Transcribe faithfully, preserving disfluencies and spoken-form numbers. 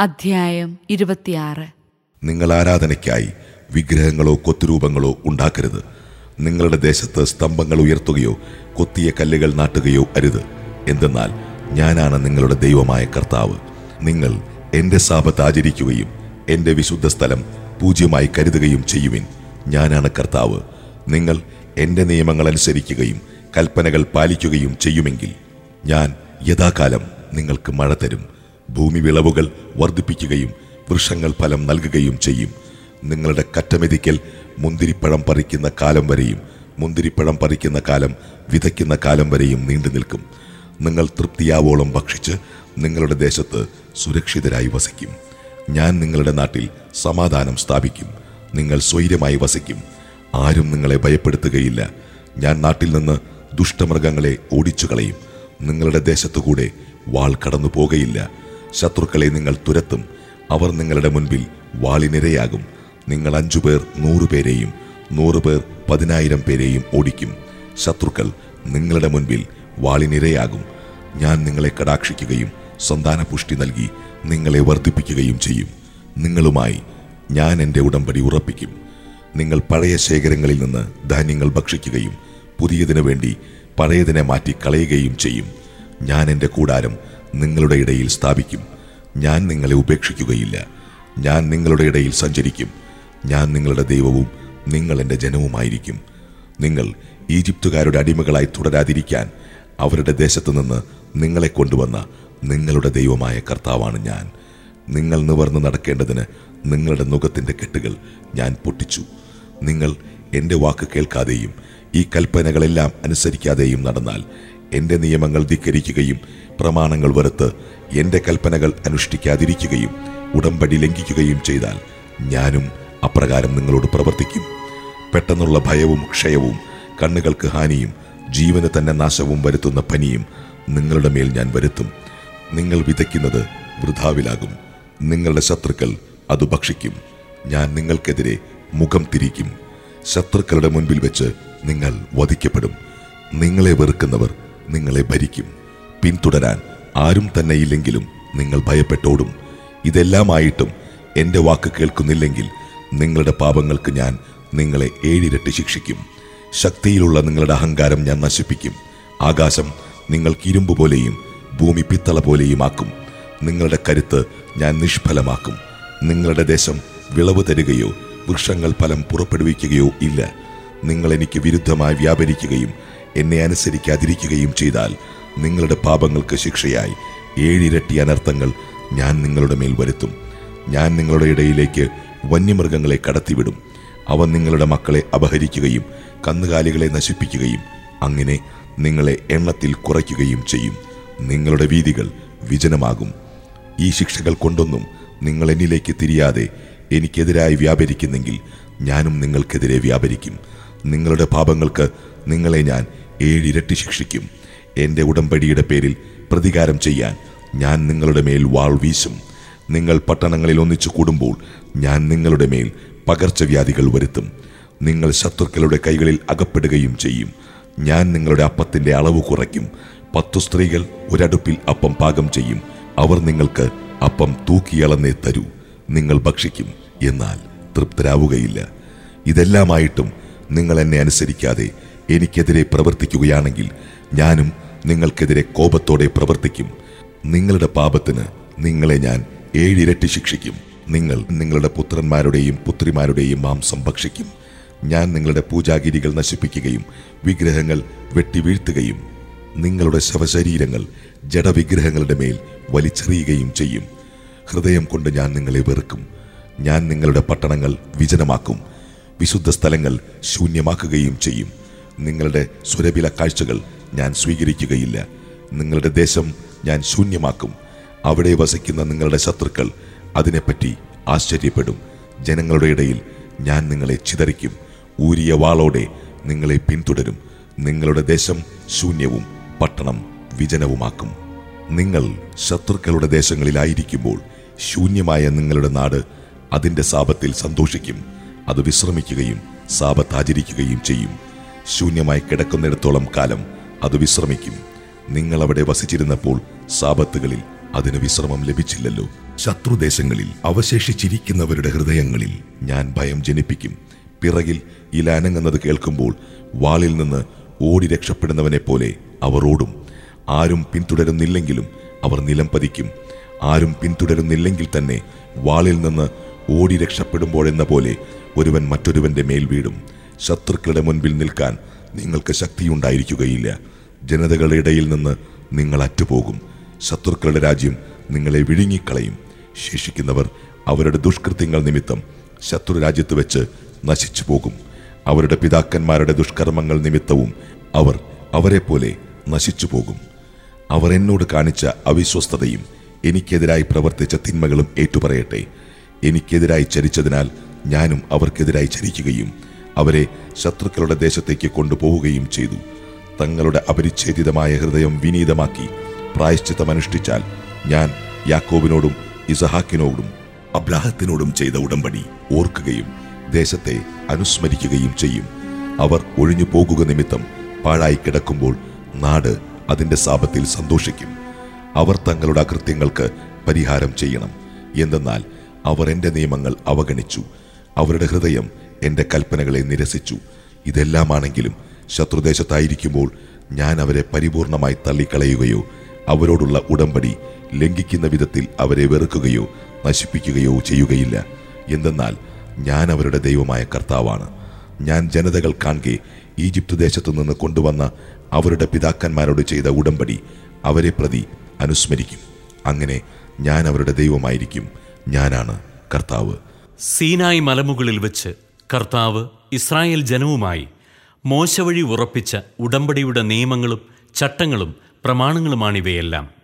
അധ്യായം ഇരുപത്തിയാറ്. നിങ്ങൾ ആരാധനയ്ക്കായി വിഗ്രഹങ്ങളോ കൊത്തുരൂപങ്ങളോ ഉണ്ടാക്കരുത്. നിങ്ങളുടെ ദേശത്ത് സ്തംഭങ്ങൾ ഉയർത്തുകയോ കൊത്തിയ കല്ലുകൾ നാട്ടുകയോ അരുത്. എന്തെന്നാൽ ഞാനാണ് നിങ്ങളുടെ ദൈവമായ കർത്താവ്. നിങ്ങൾ എന്റെ സാബത്ത് ആചരിക്കുകയും എന്റെ വിശുദ്ധ സ്ഥലം പൂജ്യമായി കരുതുകയും ചെയ്യുവിൻ. ഞാനാണ് കർത്താവ്. നിങ്ങൾ എന്റെ നിയമങ്ങൾ അനുസരിക്കുകയും കൽപ്പനകൾ പാലിക്കുകയും ചെയ്യുമെങ്കിൽ ഞാൻ യഥാകാലം നിങ്ങൾക്ക് മഴ തരും. ഭൂമി വിളവുകൾ വർദ്ധിപ്പിക്കുകയും വൃക്ഷങ്ങൾ ഫലം നൽകുകയും ചെയ്യും. നിങ്ങളുടെ കറ്റമെതിക്കൽ മുന്തിരിപ്പഴം പറിക്കുന്ന കാലം വരെയും മുന്തിരിപ്പഴം പറിക്കുന്ന കാലം വിതയ്ക്കുന്ന കാലം വരെയും നീണ്ടു നിൽക്കും. നിങ്ങൾ തൃപ്തിയാവോളം ഭക്ഷിച്ച് നിങ്ങളുടെ ദേശത്ത് സുരക്ഷിതരായി വസിക്കും. ഞാൻ നിങ്ങളുടെ നാട്ടിൽ സമാധാനം സ്ഥാപിക്കും. നിങ്ങൾ സ്വൈര്യമായി വസിക്കും. ആരും നിങ്ങളെ ഭയപ്പെടുത്തുകയില്ല. ഞാൻ നാട്ടിൽ നിന്ന് ദുഷ്ടമൃഗങ്ങളെ ഓടിച്ചു കളയും. നിങ്ങളുടെ ദേശത്തുകൂടെ വാൾ കടന്നു പോകയില്ല. ശത്രുക്കളെ നിങ്ങൾ തുരത്തും. അവർ നിങ്ങളുടെ മുൻപിൽ വാളിനിരയാകും. നിങ്ങൾ അഞ്ചുപേർ നൂറുപേരെയും നൂറുപേർ പതിനായിരം പേരെയും ഓടിക്കും. ശത്രുക്കൾ നിങ്ങളുടെ മുൻപിൽ വാളിനിരയാകും. ഞാൻ നിങ്ങളെ കടാക്ഷിക്കുകയും സന്താനപുഷ്ടി നൽകി നിങ്ങളെ വർദ്ധിപ്പിക്കുകയും ചെയ്യും. നിങ്ങളുമായി ഞാൻ എൻ്റെ ഉടമ്പടി ഉറപ്പിക്കും. നിങ്ങൾ പഴയ ശേഖരങ്ങളിൽ നിന്ന് ധാന്യങ്ങൾ ഭക്ഷിക്കുകയും പുതിയതിനു വേണ്ടി പഴയതിനെ മാറ്റി കളയുകയും ചെയ്യും. ഞാൻ എൻ്റെ കൂടാരം നിങ്ങളുടെ ഇടയിൽ സ്ഥാപിക്കും. ഞാൻ നിങ്ങളെ ഉപേക്ഷിക്കുകയില്ല. ഞാൻ നിങ്ങളുടെ ഇടയിൽ സഞ്ചരിക്കും. ഞാൻ നിങ്ങളുടെ ദൈവവും നിങ്ങൾ എൻ്റെ ജനവുമായിരിക്കും. നിങ്ങൾ ഈജിപ്തുകാരുടെ അടിമകളായി തുടരാതിരിക്കാൻ അവരുടെ ദേശത്തു നിന്ന് നിങ്ങളെ കൊണ്ടുവന്ന നിങ്ങളുടെ ദൈവമായ കർത്താവാണ് ഞാൻ. നിങ്ങൾ നിവർന്ന് നടക്കേണ്ടതിന് നിങ്ങളുടെ നുകത്തിൻ്റെ കെട്ടുകൾ ഞാൻ പൊട്ടിച്ചു. നിങ്ങൾ എൻ്റെ വാക്ക് കേൾക്കാതെയും ഈ കൽപ്പനകളെല്ലാം അനുസരിക്കാതെയും നടന്നാൽ, എൻ്റെ നിയമങ്ങൾ ധിക്കരിക്കുകയും പ്രമാണങ്ങൾ വെറുത്ത് എൻ്റെ കൽപ്പനകൾ അനുഷ്ഠിക്കാതിരിക്കുകയും ഉടമ്പടി ലംഘിക്കുകയും ചെയ്താൽ ഞാനും അപ്രകാരം നിങ്ങളോട് പ്രവർത്തിക്കും. പെട്ടെന്നുള്ള ഭയവും ക്ഷയവും കണ്ണുകൾക്ക് ഹാനിയും ജീവന് തന്നെ നാശവും വരുത്തുന്ന പനിയും നിങ്ങളുടെ മേൽ ഞാൻ വരുത്തും. നിങ്ങൾ വിതയ്ക്കുന്നത് വൃഥാവിലാകും. നിങ്ങളുടെ ശത്രുക്കൾ അത് ഭക്ഷിക്കും. ഞാൻ നിങ്ങൾക്കെതിരെ മുഖം തിരിക്കും. ശത്രുക്കളുടെ മുൻപിൽ വെച്ച് നിങ്ങൾ വധിക്കപ്പെടും. നിങ്ങളെ വെറുക്കുന്നവർ നിങ്ങളെ ഭരിക്കും. പിന്തുടരാൻ ആരും തന്നെ ഇല്ലെങ്കിലും നിങ്ങൾ ഭയപ്പെട്ടോടും. ഇതെല്ലാമായിട്ടും എൻ്റെ വാക്ക് കേൾക്കുന്നില്ലെങ്കിൽ നിങ്ങളുടെ പാപങ്ങൾക്ക് ഞാൻ നിങ്ങളെ ഏഴിരട്ടി ശിക്ഷിക്കും. ശക്തിയിലുള്ള നിങ്ങളുടെ അഹങ്കാരം ഞാൻ നശിപ്പിക്കും. ആകാശം നിങ്ങൾക്ക് ഇരുമ്പ് പോലെയും ഭൂമി പിത്തള പോലെയും ആക്കും. നിങ്ങളുടെ കരുത്ത് ഞാൻ നിഷ്ഫലമാക്കും. നിങ്ങളുടെ ദേശം വിളവ് തരികയോ വൃക്ഷങ്ങൾ ഫലം പുറപ്പെടുവിക്കുകയോ ഇല്ല. നിങ്ങൾ എനിക്ക് വിരുദ്ധമായി വ്യാപരിക്കുകയും എന്നെ അനുസരിക്കാതിരിക്കുകയും ചെയ്താൽ നിങ്ങളുടെ പാപങ്ങൾക്ക് ശിക്ഷയായി ഏഴിരട്ടി അനർത്ഥങ്ങൾ ഞാൻ നിങ്ങളുടെ മേൽ വരുത്തും. ഞാൻ നിങ്ങളുടെ ഇടയിലേക്ക് വന്യമൃഗങ്ങളെ കടത്തിവിടും. അവ നിങ്ങളുടെ മക്കളെ അപഹരിക്കുകയും കന്നുകാലികളെ നശിപ്പിക്കുകയും അങ്ങനെ നിങ്ങളെ എണ്ണത്തിൽ കുറയ്ക്കുകയും ചെയ്യും. നിങ്ങളുടെ വീഥികൾ വിജനമാകും. ഈ ശിക്ഷകൾ കൊണ്ടൊന്നും നിങ്ങൾ എന്നിലേക്ക് തിരിയാതെ എനിക്കെതിരായി വ്യാപരിക്കുന്നെങ്കിൽ ഞാനും നിങ്ങൾക്കെതിരെ വ്യാപരിക്കും. നിങ്ങളുടെ പാപങ്ങൾക്ക് നിങ്ങളെ ഞാൻ ഏഴിരട്ടി ശിക്ഷിക്കും. എൻ്റെ ഉടമ്പടിയുടെ പേരിൽ പ്രതികാരം ചെയ്യാൻ ഞാൻ നിങ്ങളുടെ മേൽ വാൾ വീശും. നിങ്ങൾ പട്ടണങ്ങളിൽ ഒന്നിച്ചു കൂടുമ്പോൾ ഞാൻ നിങ്ങളുടെ മേൽ പകർച്ചവ്യാധികൾ വരുത്തും. നിങ്ങൾ ശത്രുക്കളുടെ കൈകളിൽ അകപ്പെടുകയും ചെയ്യും. ഞാൻ നിങ്ങളുടെ അപ്പത്തിൻ്റെ അളവ് കുറയ്ക്കും. പത്തു സ്ത്രീകൾ ഒരടുപ്പിൽ അപ്പം പാകം ചെയ്യും. അവർ നിങ്ങൾക്ക് അപ്പം തൂക്കിയളന്നേ തരൂ. നിങ്ങൾ ഭക്ഷിക്കും, എന്നാൽ തൃപ്തരാവുകയില്ല. ഇതെല്ലാമായിട്ടും നിങ്ങൾ എന്നെ അനുസരിക്കാതെ എനിക്കെതിരെ പ്രവർത്തിക്കുകയാണെങ്കിൽ ഞാനും നിങ്ങൾക്കെതിരെ കോപത്തോടെ പ്രവർത്തിക്കും. നിങ്ങളുടെ പാപത്തിന് നിങ്ങളെ ഞാൻ ഏഴിരട്ടി ശിക്ഷിക്കും. നിങ്ങൾ നിങ്ങളുടെ പുത്രന്മാരുടെയും പുത്രിമാരുടെയും മാംസം ഭക്ഷിക്കും. ഞാൻ നിങ്ങളുടെ പൂജാഗിരികൾ നശിപ്പിക്കുകയും വിഗ്രഹങ്ങൾ വെട്ടിവീഴ്ത്തുകയും നിങ്ങളുടെ ശവശരീരങ്ങൾ ജഡവിഗ്രഹങ്ങളുടെ മേൽ വലിച്ചെറിയുകയും ചെയ്യും. ഹൃദയം കൊണ്ട് ഞാൻ നിങ്ങളെ വെറുക്കും. ഞാൻ നിങ്ങളുടെ പട്ടണങ്ങൾ വിജനമാക്കും. വിശുദ്ധ സ്ഥലങ്ങൾ ശൂന്യമാക്കുകയും ചെയ്യും. നിങ്ങളുടെ സുരഭില കാഴ്ചകൾ ഞാൻ സ്വീകരിക്കുകയില്ല. നിങ്ങളുടെ ദേശം ഞാൻ ശൂന്യമാക്കും. അവിടെ വസിക്കുന്ന നിങ്ങളുടെ ശത്രുക്കൾ അതിനെപ്പറ്റി ആശ്ചര്യപ്പെടും. ജനങ്ങളുടെ ഇടയിൽ ഞാൻ നിങ്ങളെ ചിതറിക്കും. ഊരിയ വാളോടെ നിങ്ങളെ പിന്തുടരും. നിങ്ങളുടെ ദേശം ശൂന്യവും പട്ടണം വിജനവുമാക്കും. നിങ്ങൾ ശത്രുക്കളുടെ ദേശങ്ങളിലായിരിക്കുമ്പോൾ ശൂന്യമായ നിങ്ങളുടെ നാട് അതിൻ്റെ സാപത്തിൽ സന്തോഷിക്കും. അത് വിശ്രമിക്കുകയും സാപത്ത് ആചരിക്കുകയും ചെയ്യും. ശൂന്യമായി കിടക്കുന്നിടത്തോളം കാലം അത് വിശ്രമിക്കും. നിങ്ങൾ അവിടെ വസിച്ചിരുന്നപ്പോൾ സാപത്തുകളിൽ അതിന് വിശ്രമം ലഭിച്ചില്ലല്ലോ. ശത്രുദേശങ്ങളിൽ അവശേഷിച്ചിരിക്കുന്നവരുടെ ഹൃദയങ്ങളിൽ ഞാൻ ഭയം ജനിപ്പിക്കും. പിറകിൽ ഇല അനങ്ങുന്നത് കേൾക്കുമ്പോൾ വാളിൽ നിന്ന് ഓടി രക്ഷപ്പെടുന്നവനെ പോലെ അവർ ഓടും. ആരും പിന്തുടരുന്നില്ലെങ്കിലും അവർ നിലം പതിക്കും. ആരും പിന്തുടരുന്നില്ലെങ്കിൽ തന്നെ വാളിൽ നിന്ന് ഓടി രക്ഷപ്പെടുമ്പോഴെന്ന പോലെ ഒരുവൻ മറ്റൊരുവന്റെ മേൽ വീടും. ശത്രുക്കളുടെ മുൻപിൽ നിൽക്കാൻ നിങ്ങൾക്ക് ശക്തിയുണ്ടായിരിക്കുകയില്ല. ജനതകളുടെ ഇടയിൽ നിന്ന് നിങ്ങൾ അറ്റുപോകും. ശത്രുക്കളുടെ രാജ്യം നിങ്ങളെ വിഴുങ്ങിക്കളയും. ശേഷിക്കുന്നവർ അവരുടെ ദുഷ്കൃത്യങ്ങൾ നിമിത്തം ശത്രു രാജ്യത്ത് വെച്ച് നശിച്ചു പോകും. അവരുടെ പിതാക്കന്മാരുടെ ദുഷ്കർമ്മങ്ങൾ നിമിത്തവും അവർ അവരെപ്പോലെ നശിച്ചു പോകും. അവർ എന്നോട് കാണിച്ച അവിശ്വസ്തതയും എനിക്കെതിരായി പ്രവർത്തിച്ച തിന്മകളും ഏറ്റുപറയട്ടെ. എനിക്കെതിരായി ചരിച്ചതിനാൽ ഞാനും അവർക്കെതിരായി ചരിക്കുകയും അവരെ ശത്രുക്കളുടെ ദേശത്തേക്ക് കൊണ്ടുപോവുകയും ചെയ്തു. തങ്ങളുടെ അപരിച്ഛേദിതമായ ഹൃദയം വിനീതമാക്കി പ്രായശ്ചിത്തമനുഷ്ഠിച്ചാൽ ഞാൻ യാക്കോബിനോടും ഇസഹാക്കിനോടും അബ്രാഹത്തിനോടും ചെയ്ത ഉടമ്പടി ഓർക്കുകയും ദേശത്തെ അനുസ്മരിക്കുകയും ചെയ്യും. അവർ ഒഴിഞ്ഞു പോകുക നിമിത്തം പാഴായി കിടക്കുമ്പോൾ നാട് അതിന്റെ ശാപത്തിൽ സന്തോഷിക്കും. അവർ തങ്ങളുടെ അകൃത്യങ്ങൾക്ക് പരിഹാരം ചെയ്യണം. എന്തെന്നാൽ അവർ എൻ്റെ നിയമങ്ങൾ അവഗണിച്ചു. അവരുടെ ഹൃദയം എൻ്റെ കൽപ്പനകളെ നിരസിച്ചു. ഇതെല്ലാമാണെങ്കിലും ശത്രുദേശത്തായിരിക്കുമ്പോൾ ഞാൻ അവരെ പരിപൂർണമായി തള്ളിക്കളയുകയോ അവരോടുള്ള ഉടമ്പടി ലംഘിക്കുന്ന വിധത്തിൽ അവരെ വെറുക്കുകയോ നശിപ്പിക്കുകയോ ചെയ്യുകയില്ല. എന്തെന്നാൽ ഞാൻ അവരുടെ ദൈവമായ കർത്താവാണ്. ഞാൻ ജനതകൾ കാൺകെ ഈജിപ്ത് ദേശത്തു നിന്ന് കൊണ്ടുവന്ന അവരുടെ പിതാക്കന്മാരോട് ചെയ്ത ഉടമ്പടി അവരെ പ്രതി അനുസ്മരിക്കും. അങ്ങനെ ഞാൻ അവരുടെ ദൈവമായിരിക്കും. ഞാനാണ് കർത്താവ്. സീനായി മലമുകളിൽ വെച്ച് കർത്താവ് ഇസ്രായേൽ ജനവുമായി മോശ വഴി ഉറപ്പിച്ച ഉടമ്പടിയുടെ നിയമങ്ങളും ചട്ടങ്ങളും പ്രമാണങ്ങളുമാണിവയെല്ലാം.